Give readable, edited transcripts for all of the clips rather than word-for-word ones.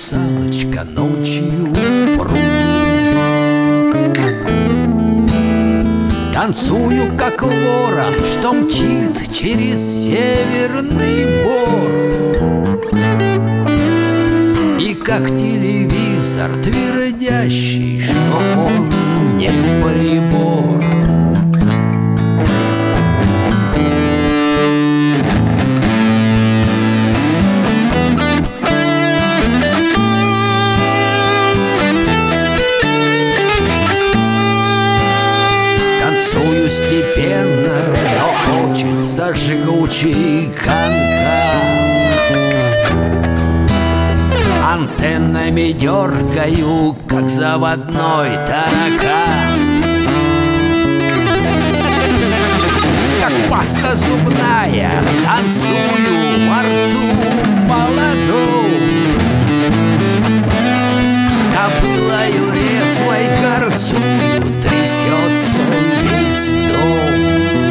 русалочка ночью в пруд. Танцую, как ворон, что мчит через Северный Бор. И как телевизор твердящий, что он не прибор. Танцую степенно, но хочется жгучий канкан. Антеннами дергаю, как заводной таракан. Как паста зубная, танцую во рту молодом. Кобылою резвой горцую, трясется весь дом.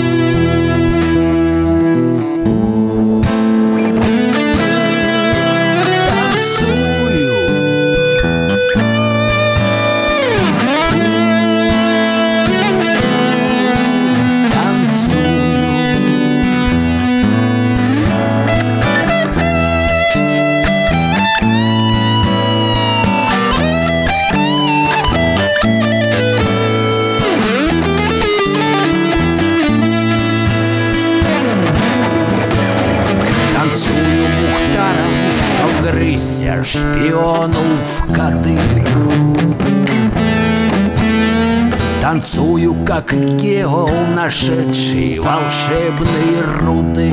Танцую Мухтаром, что вгрызся шпиону в кадык. Танцую, как геол, нашедший волшебные руды.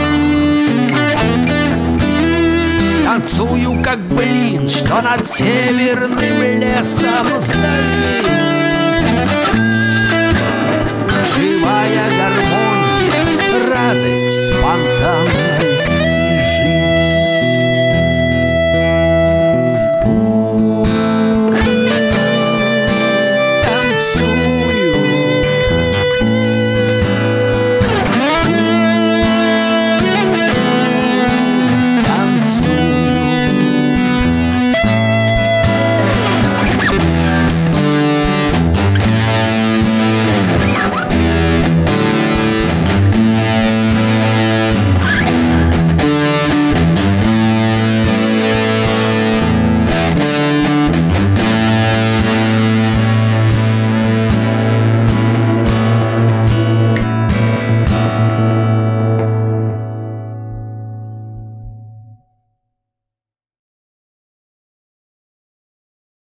Танцую, как блин, что над северным лесом завис. Живая гармония, радость, спонтанность.